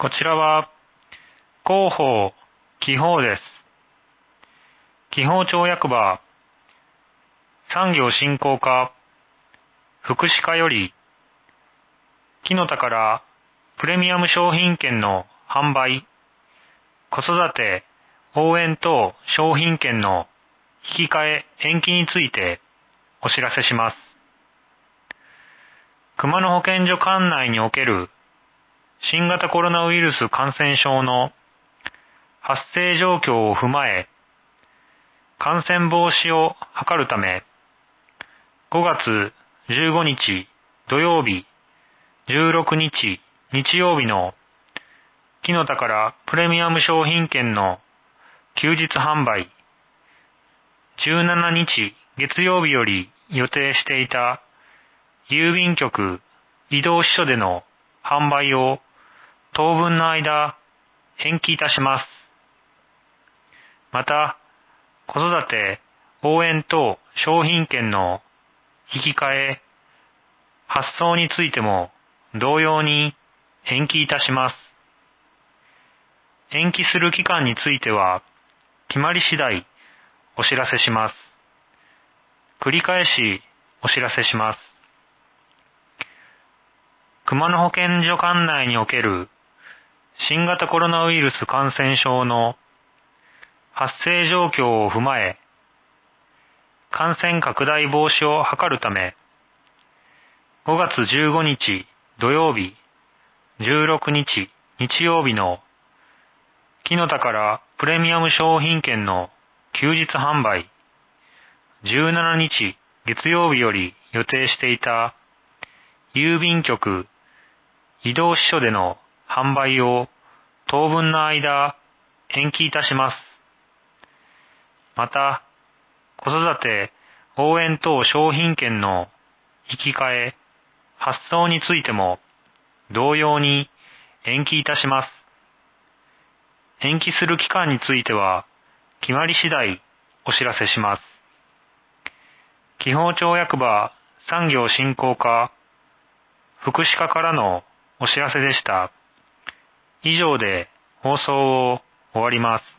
こちらは広報紀報です。紀報町役場産業振興課福祉課より木の宝プレミアム商品券の販売、子育て応援等商品券の引き換え延期についてお知らせします。熊野保健所管内における新型コロナウイルス感染症の発生状況を踏まえ、感染防止を図るため、5月15日土曜日、16日日曜日の木の宝プレミアム商品券の休日販売、17日月曜日より予定していた郵便局移動支所での販売を当分の間延期いたします。また、子育て応援等商品券の引き換え発送についても同様に延期いたします。延期する期間については決まり次第お知らせします。繰り返しお知らせします。熊野保健所管内における新型コロナウイルス感染症の発生状況を踏まえ、感染拡大防止を図るため、5月15日土曜日、16日日曜日の木の宝プレミアム商品券の休日販売、17日月曜日より予定していた郵便局移動支所での販売を当分の間延期いたします。また、子育て応援等商品券の引き換え発送についても同様に延期いたします。延期する期間については決まり次第お知らせします。紀宝町役場産業振興課福祉課からのお知らせでした。以上で放送を終わります。